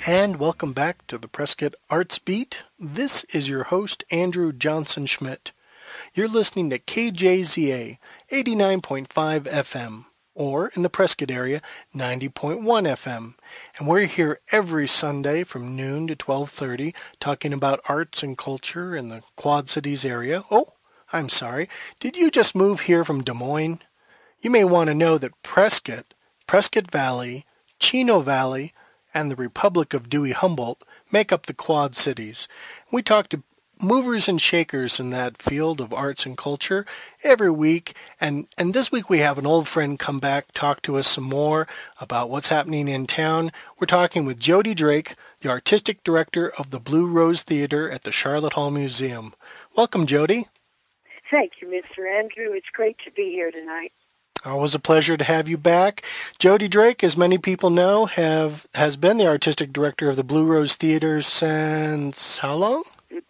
and welcome back to the Prescott Arts Beat. This is your host, Andrew Johnson Schmidt. You're listening to KJZA 89.5 FM, or in the Prescott area, 90.1 FM. And we're here every Sunday from noon to 12:30 talking about arts and culture in the Quad Cities area. Oh, I'm sorry. Did you just move here from Des Moines? You may want to know that Prescott Valley, Chino Valley, and the Republic of Dewey-Humboldt make up the Quad Cities. We talk to movers and shakers in that field of arts and culture every week, and this week we have an old friend come back, talk to us some more about what's happening in town. We're talking with Jody Drake, the artistic director of the Blue Rose Theater at the Charlotte Hall Museum. Welcome, Jody. Thank you, Mr. Andrew. It's great to be here tonight. Always a pleasure to have you back. Jody Drake, as many people know, has been the artistic director of the Blue Rose Theater since how long?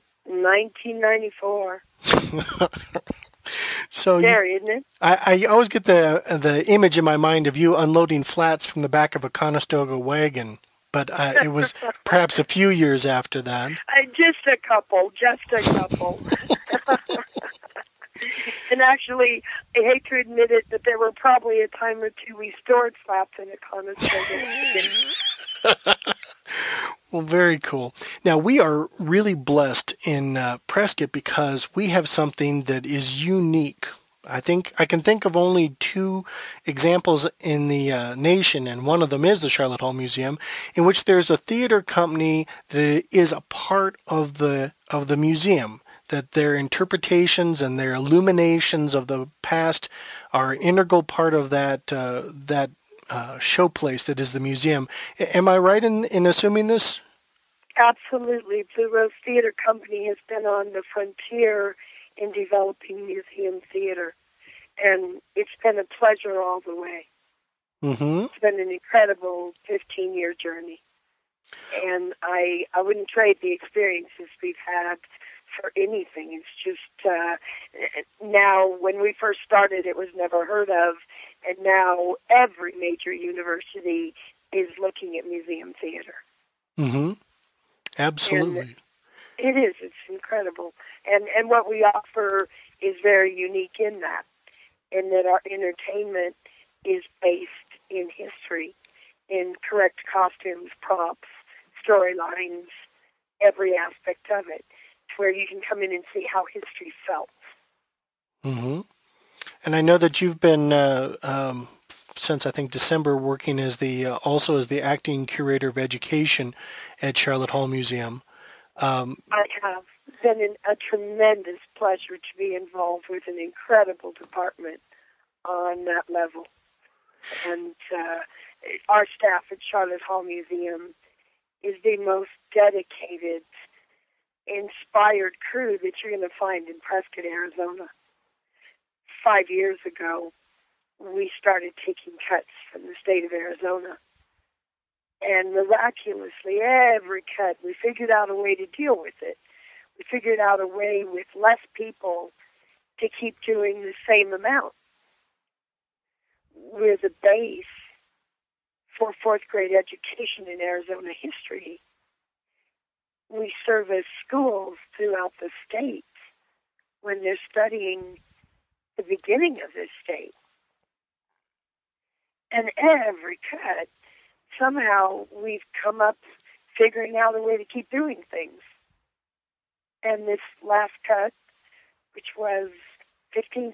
1994. So scary, isn't it? I always get the image in my mind of you unloading flats from the back of a Conestoga wagon, but it was perhaps a few years after that. Just a couple. And actually, I hate to admit it, but there were probably a time or two we stored flats in a Conestoga. Well, very cool. Now, we are really blessed in Prescott because we have something that is unique. I think I can think of only two examples in the nation, and one of them is the Charlotte Hall Museum, in which there's a theater company that is a part of the museum, that their interpretations and their illuminations of the past are an integral part of that showplace that is the museum. Am I right in assuming this? Absolutely. Blue Rose Theater Company has been on the frontier in developing museum theater, and it's been a pleasure all the way. Mm-hmm. It's been an incredible 15-year journey, and I wouldn't trade the experiences we've had for anything. It's just now, when we first started, it was never heard of, and now every major university is looking at museum theater. Mm-hmm. Absolutely. And it is. It's incredible. And what we offer is very unique in that our entertainment is based in history, in correct costumes, props, storylines, every aspect of it, where you can come in and see how history felt. Mm-hmm. And I know that you've been since I think December working as also as the acting curator of education at Charlotte Hall Museum. I have. It's been a tremendous pleasure to be involved with an incredible department on that level. And our staff at Charlotte Hall Museum is the most dedicated, inspired crew that you're going to find in Prescott, Arizona. 5 years ago, we started taking cuts from the state of Arizona. And miraculously, every cut, we figured out a way to deal with it. We figured out a way with less people to keep doing the same amount. We're the base for fourth grade education in Arizona history. We service schools throughout the state when they're studying the beginning of this state. And every cut, somehow we've come up figuring out a way to keep doing things. And this last cut, which was 15%,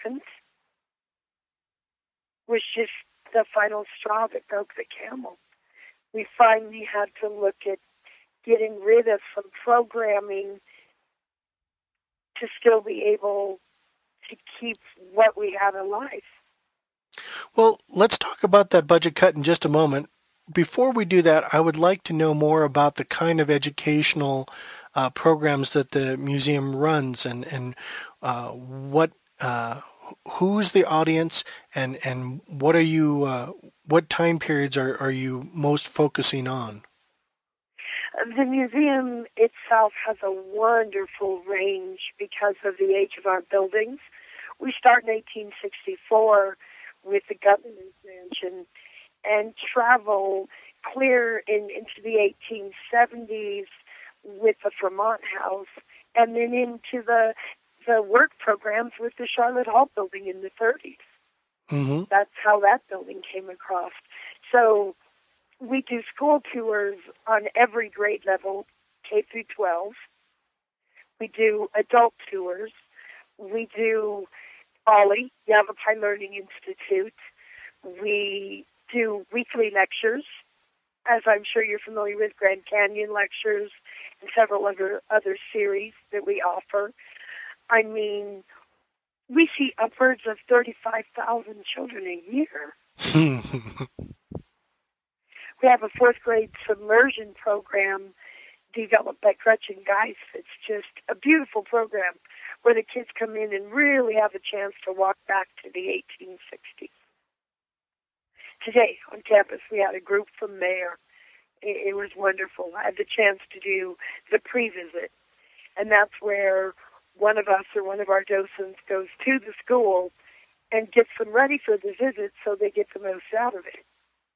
was just the final straw that broke the camel. We finally had to look at getting rid of some programming to still be able to keep what we had alive. Well, let's talk about that budget cut in just a moment. Before we do that, I would like to know more about the kind of educational programs that the museum runs, and what who's the audience, and what are you what time periods are you most focusing on? The museum itself has a wonderful range because of the age of our buildings. We start in 1864 with the governor's mansion and travel clear into the 1870s with the Fremont House, and then into the work programs with the Charlotte Hall building in the 30s. Mm-hmm. That's how that building came across. So we do school tours on every grade level, K through 12. We do adult tours. We do OLLI, Yavapai Learning Institute. We do weekly lectures, as I'm sure you're familiar with, Grand Canyon lectures and several other series that we offer. I mean, we see upwards of 35,000 children a year. We have a fourth grade submersion program developed by Gretchen Geis. It's just a beautiful program where the kids come in and really have a chance to walk back to the 1860s. Today on campus we had a group from there. It was wonderful. I had the chance to do the pre-visit, and that's where one of us or one of our docents goes to the school and gets them ready for the visit so they get the most out of it.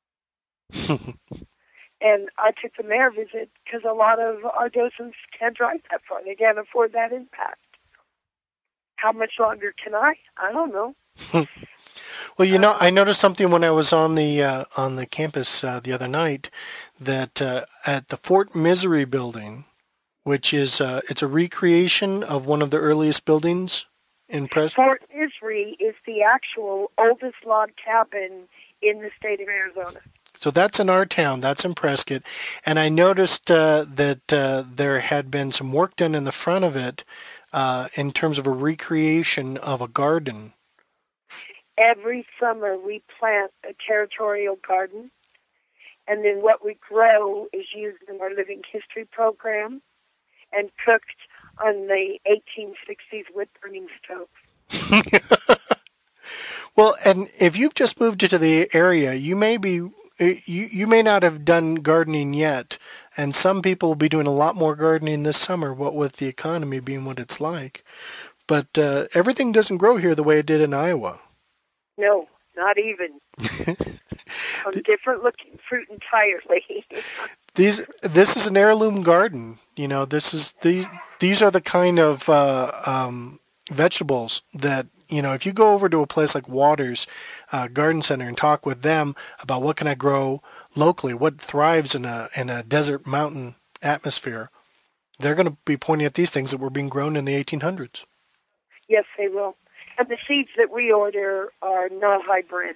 And I took the mayor visit because a lot of our docents can't drive that far. They can't afford that impact. How much longer can I? I don't know. Well, I noticed something when I was on the campus the other night that at the Fort Misery building, which is it's a recreation of one of the earliest buildings in Prescott. Fort Misery is the actual oldest log cabin in the state of Arizona. So that's in our town. That's in Prescott. And I noticed that there had been some work done in the front of it in terms of a recreation of a garden. Every summer we plant a territorial garden, and then what we grow is used in our living history program and cooked on the 1860s wood-burning stove. Well, and if you've just moved into the area, you may not have done gardening yet, and some people will be doing a lot more gardening this summer, what with the economy being what it's like. But everything doesn't grow here the way it did in Iowa. No, not even. Different looking fruit entirely. This is an heirloom garden. These are the kind of vegetables that, if you go over to a place like Waters Garden Center and talk with them about what can I grow locally, what thrives in a desert mountain atmosphere, they're going to be pointing at these things that were being grown in the 1800s. Yes, they will. And the seeds that we order are not hybrid.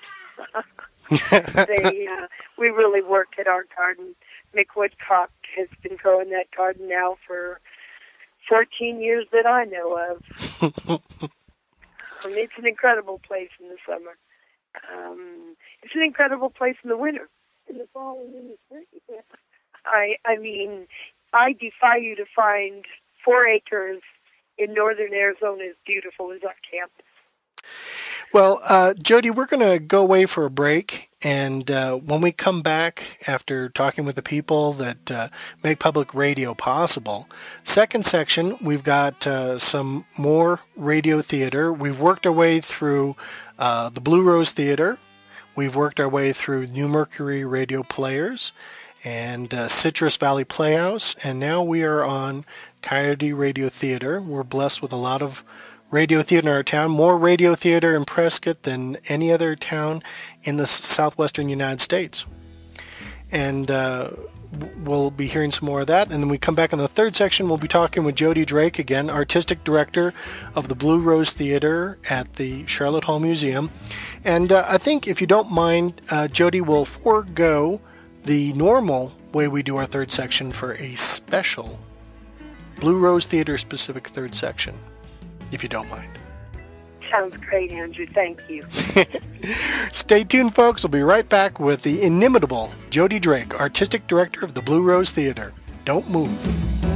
We really work at our garden. Mick Woodcock has been growing that garden now for 14 years that I know of. It's an incredible place in the summer. It's an incredible place in the winter. In the fall and in the spring. I mean, I defy you to find 4 acres in northern Arizona as beautiful as our campus. Well, Jody, we're going to go away for a break, and when we come back after talking with the people that make public radio possible, second section, we've got some more radio theater. We've worked our way through the Blue Rose Theater. We've worked our way through New Mercury Radio Players and Citrus Valley Playhouse, and now we are on Coyote Radio Theater. We're blessed with a lot of radio theater in our town, more radio theater in Prescott than any other town in the southwestern United States. And we'll be hearing some more of that. And then we come back in the third section, we'll be talking with Jody Drake again, Artistic Director of the Blue Rose Theater at the Charlotte Hall Museum. And I think, if you don't mind, Jody will forego the normal way we do our third section for a special Blue Rose Theater specific third section, if you don't mind. Sounds great, Andrew. Thank you. Stay tuned, folks. We'll be right back with the inimitable Jody Drake, Artistic Director of the Blue Rose Theater. Don't move.